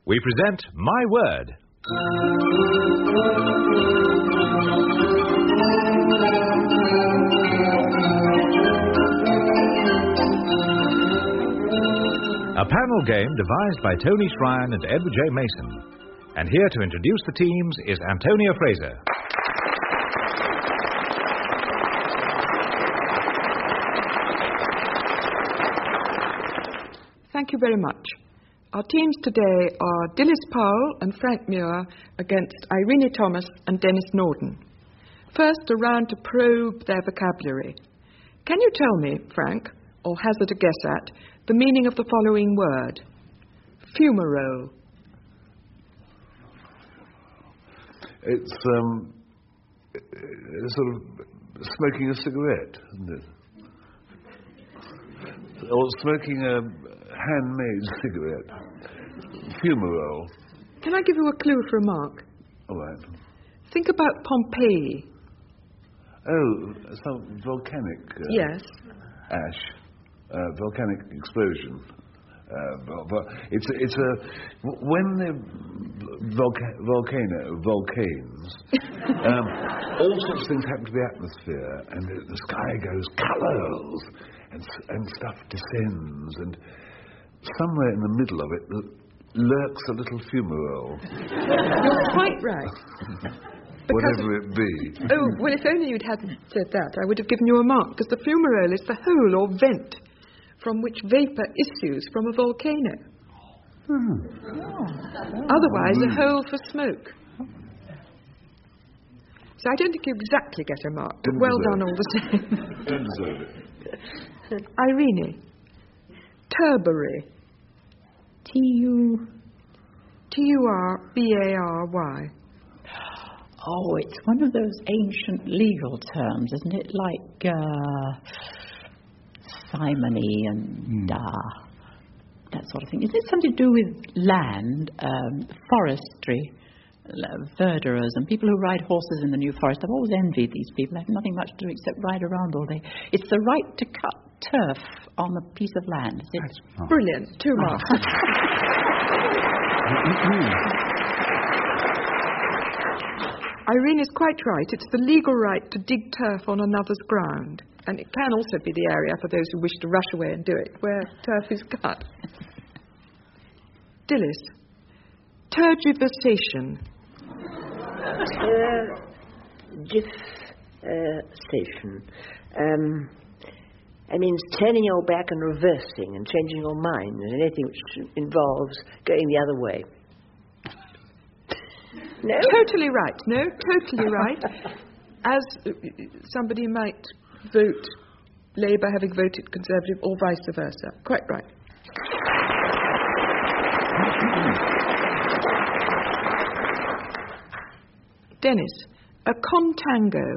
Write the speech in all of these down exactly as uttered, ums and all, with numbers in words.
we present My Word. A panel game devised by Tony Shrine and Edward J. Mason. And here to introduce the teams is Antonia Fraser. Thank you very much. Our teams today are Dilys Powell and Frank Muir against Irene Thomas and Denis Norden. First, a round to probe their vocabulary. Can you tell me, Frank, or hazard a guess at, the meaning of the following word? Fumarole. It's um, it's sort of smoking a cigarette, isn't it? Or smoking a handmade cigarette. Fumarole. Can I give you a clue for a mark? All right. Think about Pompeii. Oh, some volcanic uh, Yes. ash, uh, volcanic explosion. Uh, but, but it's it's a when the volca- volcano volcanes, um, all sorts of things happen to the atmosphere, and the, the sky goes colours, and and stuff descends, and somewhere in the middle of it lurks a little fumarole. You're quite right. Whatever it be. Oh, well, if only you'd hadn't said that, I would have given you a mark, because the fumarole is the hole or vent from which vapour issues from a volcano. Hmm. Oh. Otherwise, a hole for smoke. So I don't think you exactly get a mark, but Didn't well deserve done it. all the same. Don't deserve it. Irene. Turbary. T U... T U R B A R Y. Oh, it's one of those ancient legal terms, isn't it? Like, uh... simony and Mm. uh, that sort of thing. Is it something to do with land, um, forestry, uh, verderers, and people who ride horses in the New Forest? I've always envied these people. They have nothing much to do except ride around all day. It's the right to cut turf on a piece of land. Is it? That's Brilliant. Two marks. Irene is quite right. It's the legal right to dig turf on another's ground. And it can also be the area, for those who wish to rush away and do it, where turf is cut. Dilys. Tergiversation. Tergiversation. Um, I mean, it's turning your back and reversing and changing your mind, and anything which involves going the other way. No? Totally right. No, totally right. As uh, somebody might vote Labour having voted Conservative or vice versa. Quite right. Denis, a contango.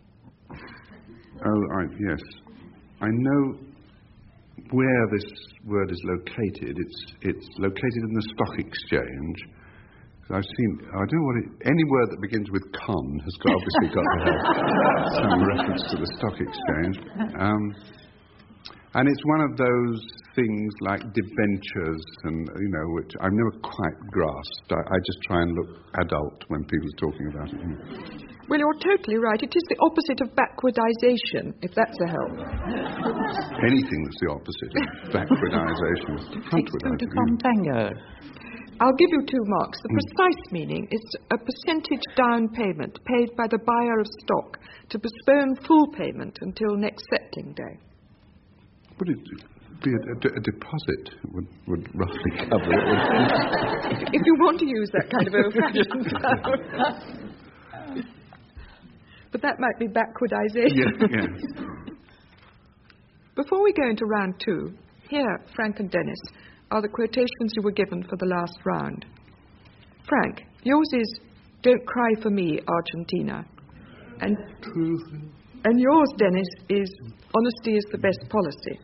Oh, I, yes. I know where this word is located. It's it's located in the stock exchange. I've seen, I don't know what it, any word that begins with con has got, obviously got to have some reference to the stock exchange. Um, and it's one of those things like debentures and, you know, which I've never quite grasped. I, I just try and look adult when people are talking about it. Well, you're totally right. It is the opposite of backwardisation, if that's a help. Anything that's the opposite of backwardisation. Takes two to contango. I'll give you two marks. The precise meaning is a percentage down payment paid by the buyer of stock to postpone full payment until next settling day. Would it be a, a, a deposit would, would roughly cover it? If you want to use that kind of old-fashioned term. But that might be backwardisation. Yes, yes. Before we go into round two, here, Frank and Denis, are the quotations you were given for the last round. Frank, yours is "Don't cry for me, Argentina." And, and yours, Denis, is "Honesty is the best policy."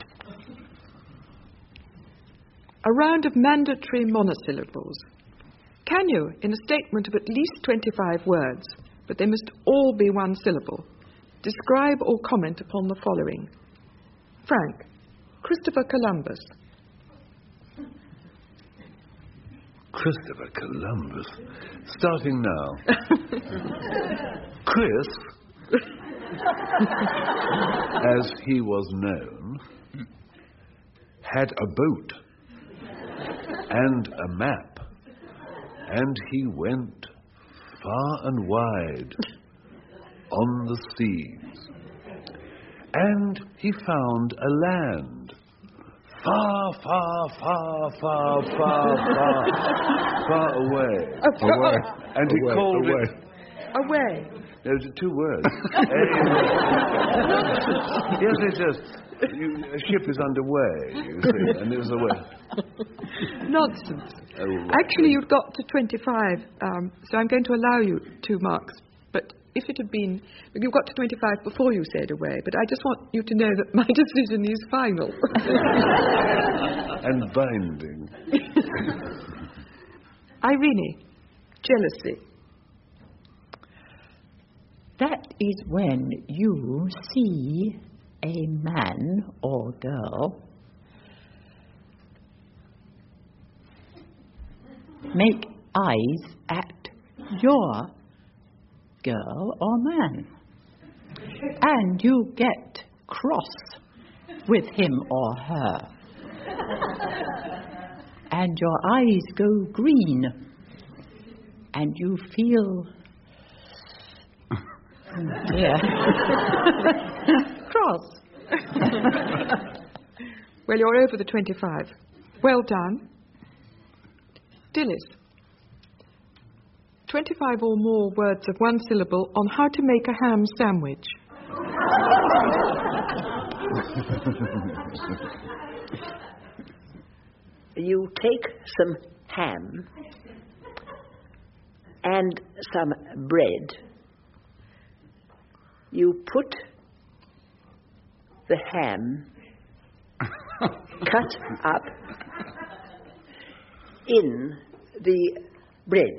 A round of mandatory monosyllables. Can you, in a statement of at least twenty-five words, but they must all be one syllable, describe or comment upon the following? Frank, Christopher Columbus. Christopher Columbus. Starting now. Chris, as he was known, had a boat and a map, and he went far and wide on the seas, and he found a land far, far, far, far, far, far, far away. Away. And he Away, called away. it... Away. Those are two words. Yes, it's just... You, a ship is underway, you see, and it was away. Nonsense. Oh, Actually, you'd got to twenty-five, um, so I'm going to allow you two marks. But if it had been... You got to twenty-five before you said away, but I just want you to know that my decision is final. And binding. Irene, jealousy. That is when you see a man or girl make eyes at your girl or man, and you get cross with him or her, and your eyes go green, and you feel yeah cross. Well, you're over the twenty-five. Well done. Dilys. twenty-five or more words of one syllable on how to make a ham sandwich. You take some ham and some bread. You put the ham cut up in the bread.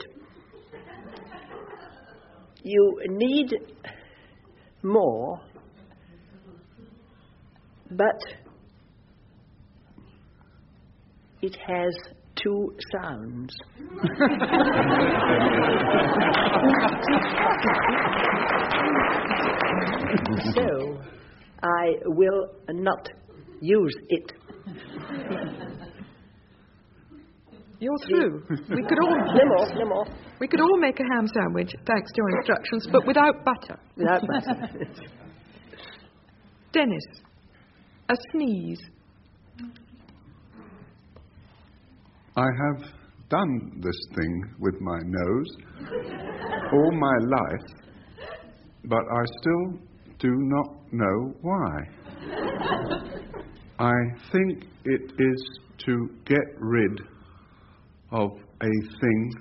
You need more, but it has two sounds. So I will not use it. You're through. We could all No more, no more. we could all make a ham sandwich thanks to your instructions, but without butter. Without butter. Dennis, a sneeze. I have done this thing with my nose all my life, but I still do not know why. I think it is to get rid of a thing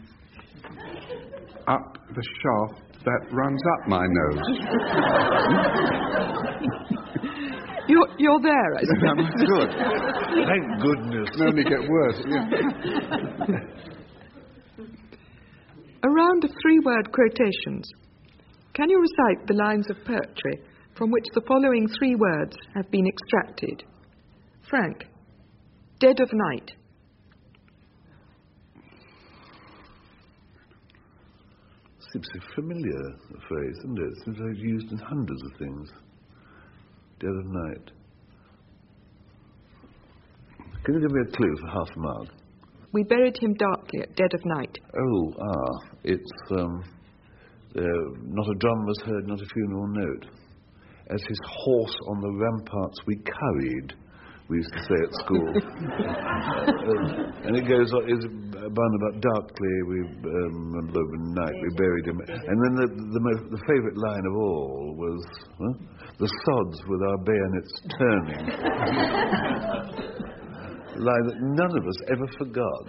up the shaft that runs up my nose. You're, you're there, I suppose. That's good. Thank goodness. Can only get worse. Yeah. A round of three-word quotations. Can you recite the lines of poetry from which the following three words have been extracted? Frank, dead of night. Seems a familiar phrase, isn't it? Seems like it's used in hundreds of things. Dead of night. Can you give me a clue for half a mark? We buried him darkly at dead of night. Oh, ah, it's, um, uh, not a drum was heard, not a funeral note. As his horse on the ramparts we carried, we used to say at school. uh, and it goes on, it's bound about darkly, we, um, night, we buried him. And then the, the, most, the favourite line of all was, huh? The sods with our bayonets turning. A line that none of us ever forgot.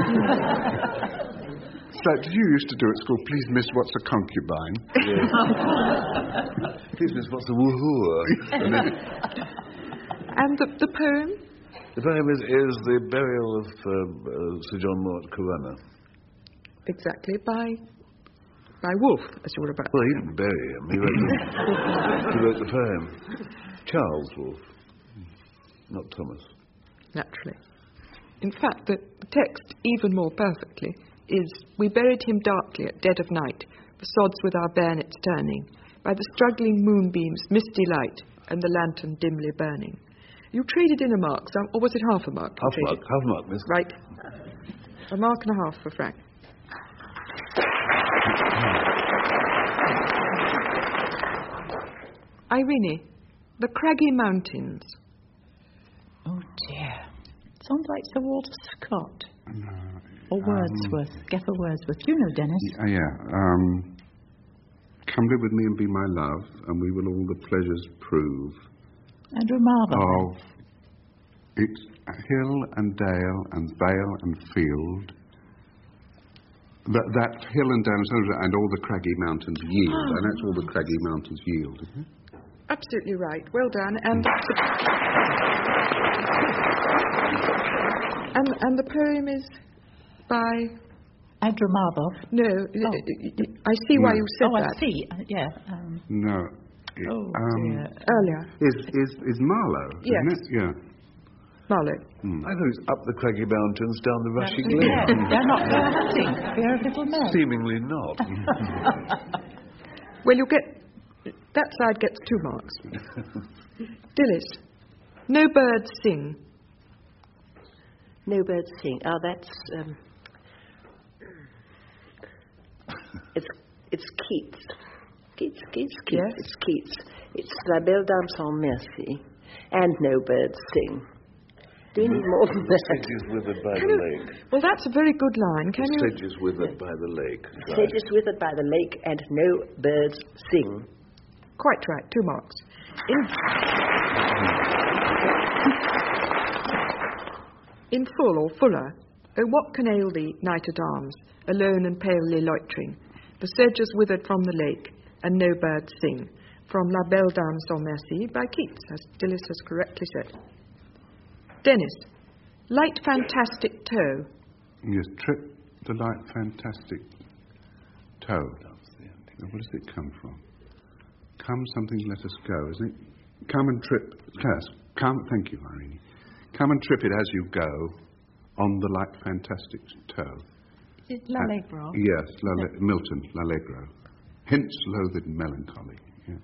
So, did you used to do at school, please miss, what's a concubine? Yes. Please miss, what's a woohoo? And, then, And the, the poem? the poem is, is the burial of uh, uh, Sir John Moore at Corunna. Exactly, by by Wolfe, as you were about. Well, he didn't bury him. He wrote the, he wrote the poem. Charles Wolfe, not Thomas. Naturally. in fact, the, the text, even more perfectly, is, "We buried him darkly at dead of night, the sods with our bayonets turning, by the struggling moonbeams' misty light, and the lantern dimly burning." You traded in a mark, so, or was it half a mark? Half a mark, half a mark, miss. Right. A mark and a half for Frank. Irene, the craggy mountains. Oh dear. Sounds like Sir Walter Scott. No. Or Wordsworth. Um, Geffer Wordsworth. You know, Dennis. Yeah, yeah. Um, come live with me and be my love, and we will all the pleasures prove. Andrew Marvell. Of its hill and dale and vale and field. That, that hill and dale and all the craggy mountains yield. Oh. And that's all the craggy mountains yield, isn't it? Absolutely right. Well done. And, and, and the poem is by... Andrew Marvell. No, Oh. I see why No. you said Oh, that. I see. Uh, yeah. Um, No. It, oh, um, dear. Earlier. Is, is, is Marlowe, Yes. isn't it? Yeah. Marlowe. I thought it's up the craggy mountains, down the rushy Yeah, glen. they're not fair hunting. They're little men. Seemingly not. Well, you get... That side gets two marks. Dilys. No birds sing. No birds sing. Oh, that's... Um, it's, it's Keats. Keats, Keats, Keats. Yes. It's Keats. It's La Belle Dame sans Merci. And No Birds Sing. Do you need more than The that? sedges withered by Can the you- lake. Well, that's a very good line. Can The you... sedges withered by the lake. Sedges withered by the lake and no birds sing. Quite right. Two marks. In... In full or fuller. Oh, what can ail thee, knight at arms, alone and palely loitering? The sedges withered from the lake, and no birds sing. From La Belle Dame sans Merci by Keats, as Dilys has correctly said. Dennis, light fantastic toe. Yes, trip the light fantastic toe. Now, where does it come from? Come something, let us go, isn't it? Come and trip, yes, come, thank you, Irene. Come and trip it as you go on the light fantastic toe. Is it L'Allegro? Uh, yes, Lale- Milton, L'Allegro. Hence loathed melancholy. Yeah.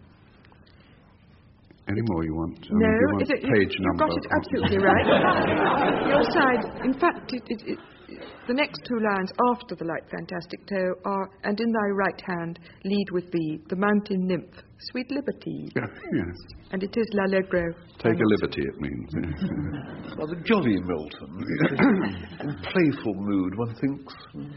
Any more you want? I No, mean, do you want it, it, page you've number? got it absolutely right. Your side, in fact, it, it, it, the next two lines after the light fantastic toe are, and in thy right hand lead with thee the mountain nymph, sweet liberty. Yeah, yes. And it is L'Allegro. Take a liberty, it means. Yes. Rather jolly Milton. In playful mood, one thinks.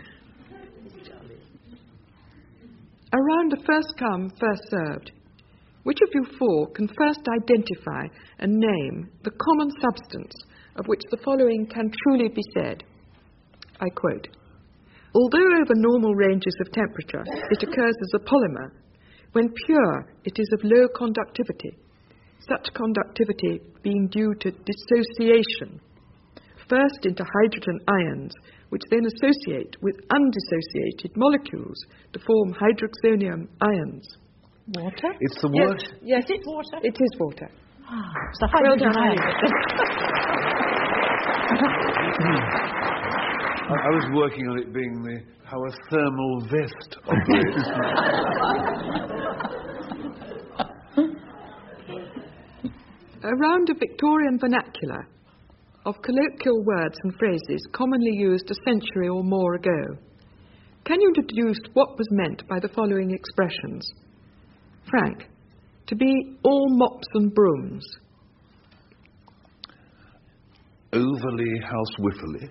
Around a first come, first served. Which of you four can first identify and name the common substance of which the following can truly be said? I quote, "Although over normal ranges of temperature it occurs as a polymer, when pure it is of low conductivity, such conductivity being due to dissociation, first into hydrogen ions, which then associate with undissociated molecules to form hydroxonium ions." Water? It's the Yes, word. yes, Is it water? it is water. Ah, it's a Well hydrogen done, ion. I, I was working on it being the how a thermal vest operates. Around a Victorian vernacular of colloquial words and phrases commonly used a century or more ago, can you deduce what was meant by the following expressions? Frank, to be all mops and brooms. Overly housewiferly.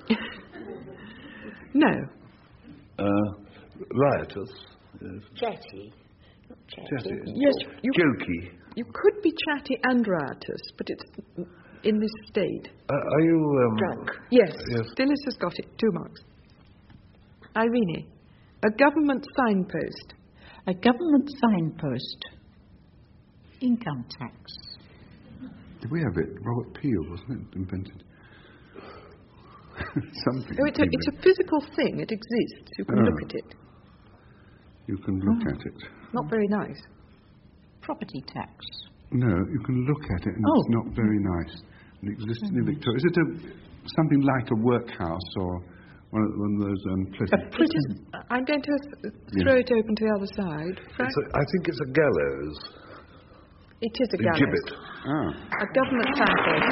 No. Uh, riotous. Yes. Chatty. Not chatty. Chatty. Yes, you, Jokey. you could be chatty and riotous, but it's in this state. Uh, are you... Um, Drunk. Yes, Yes. Dilys has got it. Two marks. Irene, a government signpost. A government signpost. Income tax. Did we have it? Robert Peel, wasn't it, invented? Something. Oh, it's, a, it's a physical thing. It exists. You can Oh. look at it. You can look at it. Not very nice. Property tax. No, you can look at it and Oh. it's not very nice. It existed in Victoria. Is it a something like a workhouse or one of, one of those um, places. A prison. I'm going to th- throw Yeah. it open to the other side. Frank? It's a, I think it's a gallows. It is a A gallows. gibbet. Ah. A government signpost.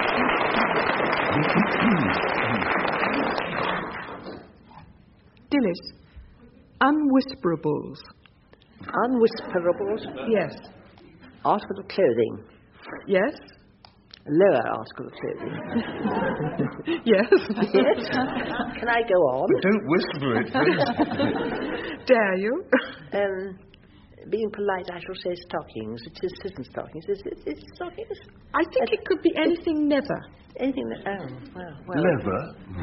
Dilys. Unwhisperables. Unwhisperables. Yes. Article of clothing. Yes. Lower article of clothing. Yes. Yes. Can I go on? Don't whisper it, please. Dare you? Um, being polite, I shall say stockings. It is isn't stockings. Is it, is it stockings? I think it could be anything never. Anything that... Oh, well... well Leather.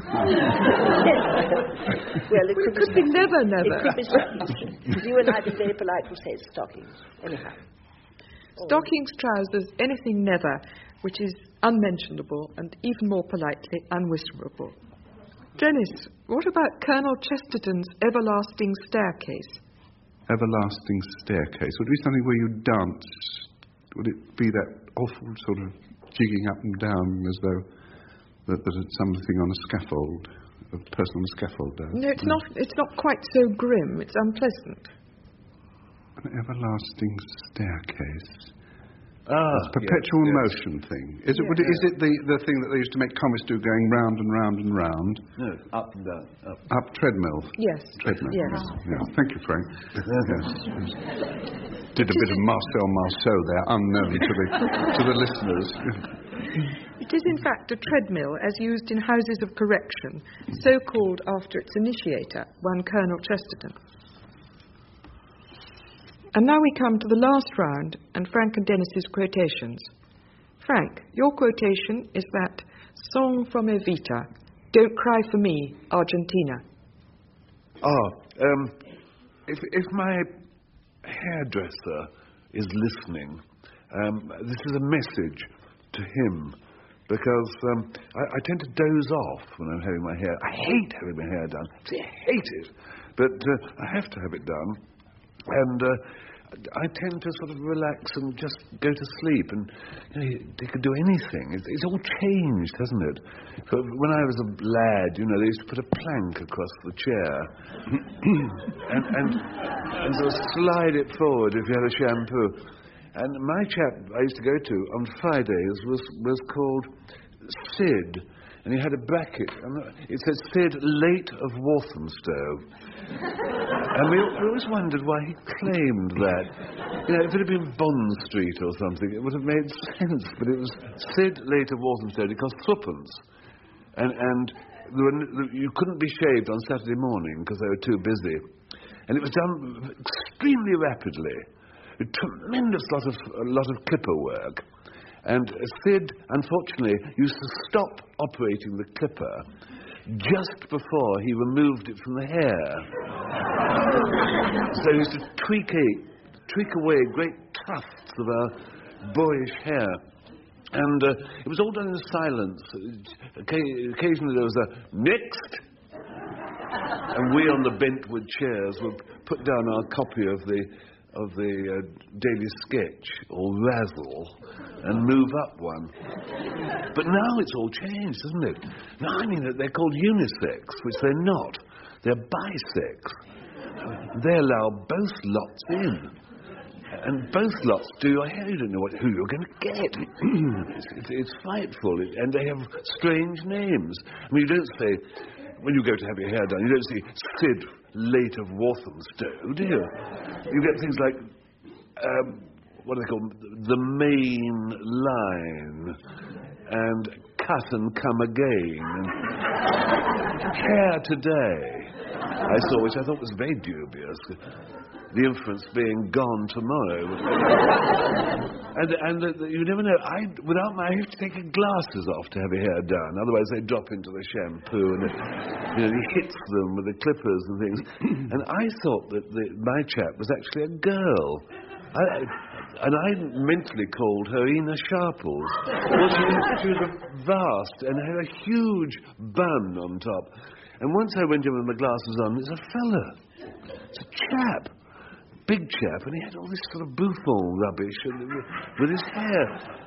well, it Well, could, it could be never, It never. could be stockings. You and I, being very polite, will say it's stockings. Anyhow. Stockings, trousers, anything never, which is unmentionable and even more politely unwhisperable. Dennis, what about Colonel Chesterton's everlasting staircase? Everlasting staircase. Would it be something where you dance? Would it be that awful sort of jigging up and down as though that, that it's something on a scaffold, a person on a scaffold does? No, it's not. It's not quite so grim. It's unpleasant. An everlasting staircase. Ah, It's a perpetual yes, yes. motion thing. Is it? Yeah. Would it is it the, the thing that they used to make comics do, going round and round and round? No, up and down. Up. Up treadmill. Yes. Treadmill. Yes. Yeah. Thank you, Frank. Yes. Did a bit of Marcel Marceau there, unknown to the to the listeners. It is, in fact, a treadmill as used in houses of correction, so called after its initiator, one Colonel Chesterton. And now we come to the last round and Frank and Dennis's quotations. Frank, your quotation is that song from Evita, Don't Cry for Me, Argentina. Ah, um, if if my hairdresser is listening, um, this is a message to him, because um, I, I tend to doze off when I'm having my hair. I hate having my hair done. See, I hate it, but uh, I have to have it done, and uh, I tend to sort of relax and just go to sleep, and you know, they could do anything. It's, it's all changed, hasn't it? So when I was a lad, you know, they used to put a plank across the chair and, and, and sort of slide it forward if you had a shampoo. And my chap I used to go to on Fridays was, was called Sid, and he had a bracket, and it said Sid, late of Walthamstow. And we, we always wondered why he claimed that. You know, if it had been Bond Street or something, it would have made sense. But it was Sid, late of Walthamstow. It cost threepence. And, and there were, you couldn't be shaved on Saturday morning because they were too busy. And it was done extremely rapidly. A tremendous lot of, a lot of clipper work. And Sid, unfortunately, used to stop operating the clipper just before he removed it from the hair. So he used to tweak, a, tweak away great tufts of our boyish hair. And uh, it was all done in silence. Occasionally there was a, next! And we on the bentwood chairs would put down our copy of the of the uh, Daily Sketch, or Razzle, and move up one. But now it's all changed, isn't it? Now, I mean, they're called unisex, which they're not. They're bisex. They allow both lots in. And both lots do your hair. You don't know what, who you're going to get. it's, it's, it's frightful. It, and they have strange names. I mean, you don't say, when you go to have your hair done, you don't say Sid, late of Walthamstow, do you? You get things like, um, what are they called? The Main Line, and Cut and Come Again, and Hair Today, I saw, which I thought was very dubious. The inference being Gone Tomorrow. and and the, the, you never know. I, without my, I have to take your glasses off to have your hair done. Otherwise they drop into the shampoo and it, you know, he hits them with the clippers and things. And I thought that the, my chap was actually a girl. I, and I mentally called her Ina Sharples. Well, she, she was vast and had a huge bun on top. And once I went in with my glasses on, it's a fella. It's a chap. Big chap, and he had all this sort of bouffon rubbish and, with his hair.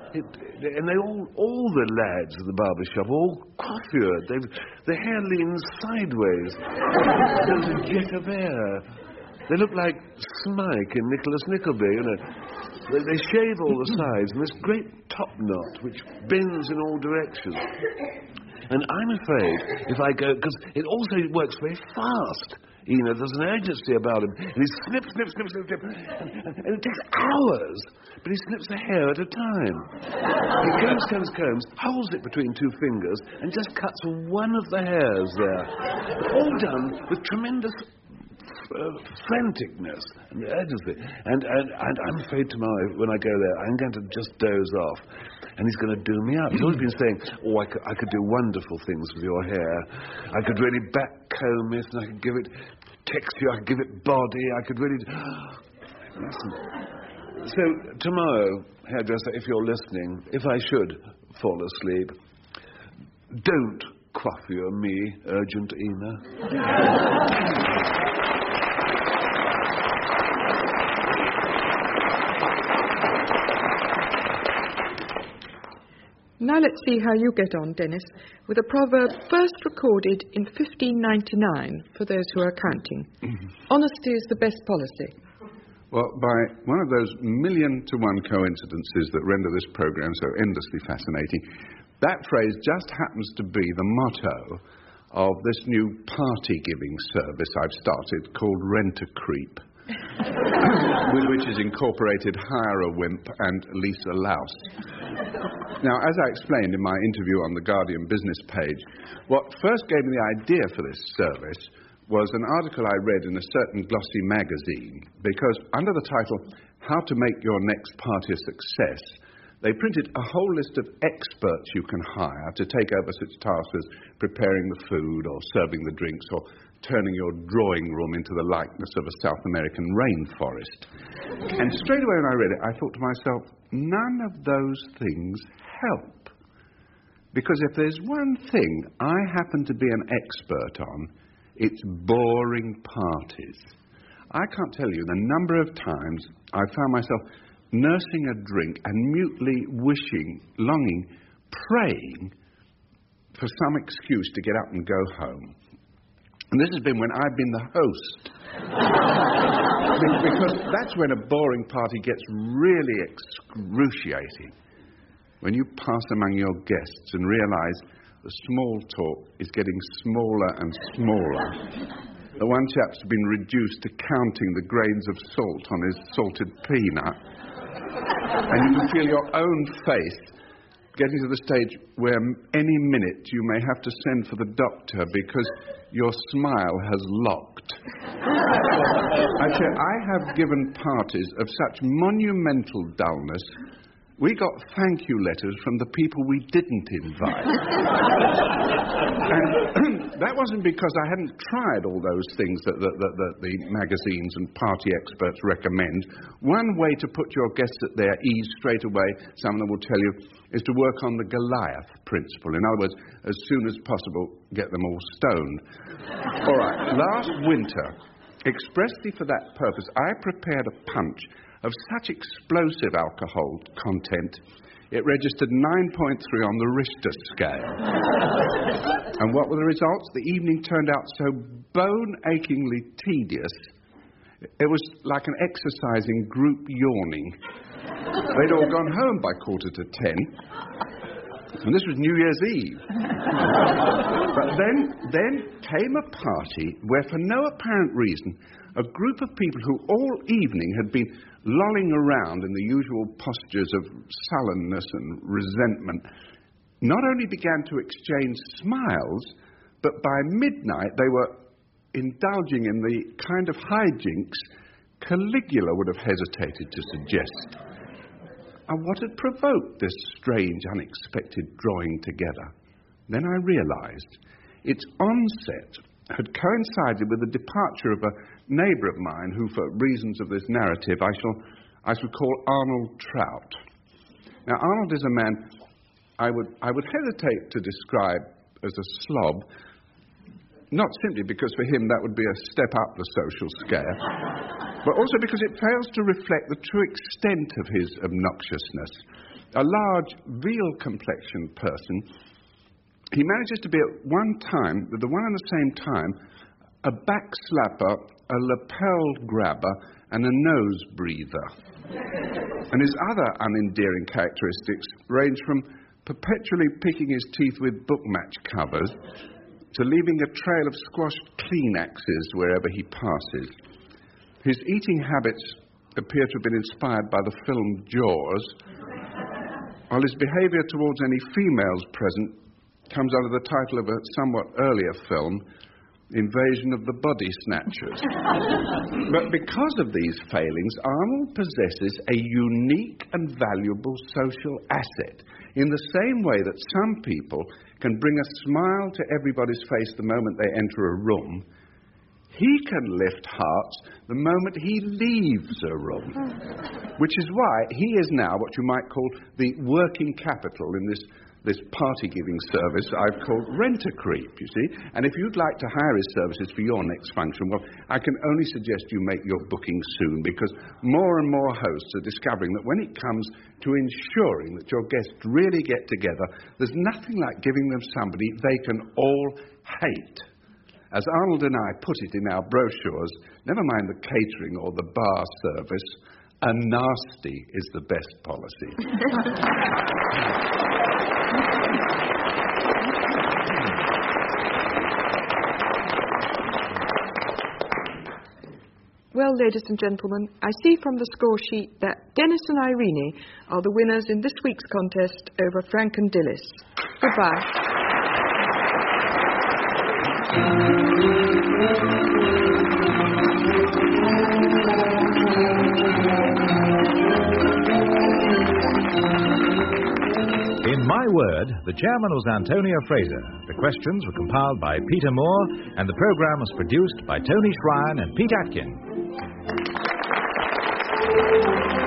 It, and they all, all the lads at the barber shop, all coiffured. They've, their hair leans sideways. There's a jet of air. They look like Smike and Nicholas Nickleby, you know. They, they shave all the sides, and this great top knot which bends in all directions. And I'm afraid if I go, because it also works very fast. You know, there's an urgency about him. And he snip, snip, snip, snip, snip. And, and it takes hours. But he snips a hair at a time. He combs, combs, combs, holds it between two fingers, and just cuts one of the hairs there. All done with tremendous uh, franticness and urgency. And, and, and I'm afraid tomorrow, when I go there, I'm going to just doze off. And he's going to do me up. He's always been saying, oh, I could, I could do wonderful things with your hair. I could really backcomb it, and I could give it texture, I could give it body, I could really... Listen. So, tomorrow, hairdresser, if you're listening, if I should fall asleep, don't coiffure me, urgent Ina. Now let's see how you get on, Dennis, with a proverb first recorded in fifteen ninety-nine, for those who are counting. Honesty is the best policy. Well, by one of those million-to-one coincidences that render this programme so endlessly fascinating, that phrase just happens to be the motto of this new party-giving service I've started called Rent-A-Creep, with which is incorporated Hire a Wimp and Lease a Louse. Now, as I explained in my interview on the Guardian business page, what first gave me the idea for this service was an article I read in a certain glossy magazine, because under the title, How to Make Your Next Party a Success, they printed a whole list of experts you can hire to take over such tasks as preparing the food or serving the drinks or turning your drawing room into the likeness of a South American rainforest. And straight away when I read it, I thought to myself, none of those things help. Because if there's one thing I happen to be an expert on, it's boring parties. I can't tell you the number of times I found myself nursing a drink and mutely wishing, longing, praying for some excuse to get up and go home. And this has been when I've been the host. Because that's when a boring party gets really excruciating. When you pass among your guests and realise the small talk is getting smaller and smaller. The one chap's been reduced to counting the grains of salt on his salted peanut. And you can feel your own face getting to the stage where any minute you may have to send for the doctor because your smile has locked. I tell you, I have given parties of such monumental dullness, we got thank you letters from the people we didn't invite. And that wasn't because I hadn't tried all those things that, that, that, that the magazines and party experts recommend. One way to put your guests at their ease straight away, some of them will tell you, is to work on the Goliath principle. In other words, as soon as possible, get them all stoned. All right, last winter, expressly for that purpose, I prepared a punch of such explosive alcohol content, it registered nine point three on the Richter scale. And what were the results? The evening turned out so bone-achingly tedious, it was like an exercise in group yawning. They'd all gone home by quarter to ten, and this was New Year's Eve. But then, then came a party where, for no apparent reason, a group of people who all evening had been lolling around in the usual postures of sullenness and resentment not only began to exchange smiles, but by midnight they were indulging in the kind of hijinks Caligula would have hesitated to suggest. And what had provoked this strange, unexpected drawing together? Then I realised its onset had coincided with the departure of a neighbour of mine who, for reasons of this narrative, I shall, I shall call Arnold Trout. Now, Arnold is a man I would, I would hesitate to describe as a slob, not simply because for him that would be a step up the social scale, but also because it fails to reflect the true extent of his obnoxiousness. a large veal-complexioned person, he manages to be at one time, at the one and the same time, a backslapper, a lapel grabber, and a nose breather. And his other unendearing characteristics range from perpetually picking his teeth with book match covers to leaving a trail of squashed Kleenexes wherever he passes. His eating habits appear to have been inspired by the film Jaws, while his behaviour towards any females present comes under the title of a somewhat earlier film, Invasion of the Body Snatchers. But because of these failings, Arnold possesses a unique and valuable social asset, in the same way that some people can bring a smile to everybody's face the moment they enter a room. He can lift hearts the moment he leaves a room, which is why he is now what you might call the working capital in this this party-giving service I've called Rent-A-Creep, you see. And if you'd like to hire his services for your next function, well, I can only suggest you make your booking soon, because more and more hosts are discovering that when it comes to ensuring that your guests really get together, there's nothing like giving them somebody they can all hate. As Arnold and I put it in our brochures, never mind the catering or the bar service, a nasty is the best policy. Well, ladies and gentlemen, I see from the score sheet that Dennis and Irene are the winners in this week's contest over Frank and Dilys. Goodbye. In My Word, the chairman was Antonia Fraser. The questions were compiled by Peter Moore, and the programme was produced by Tony Shrine and Pete Atkin.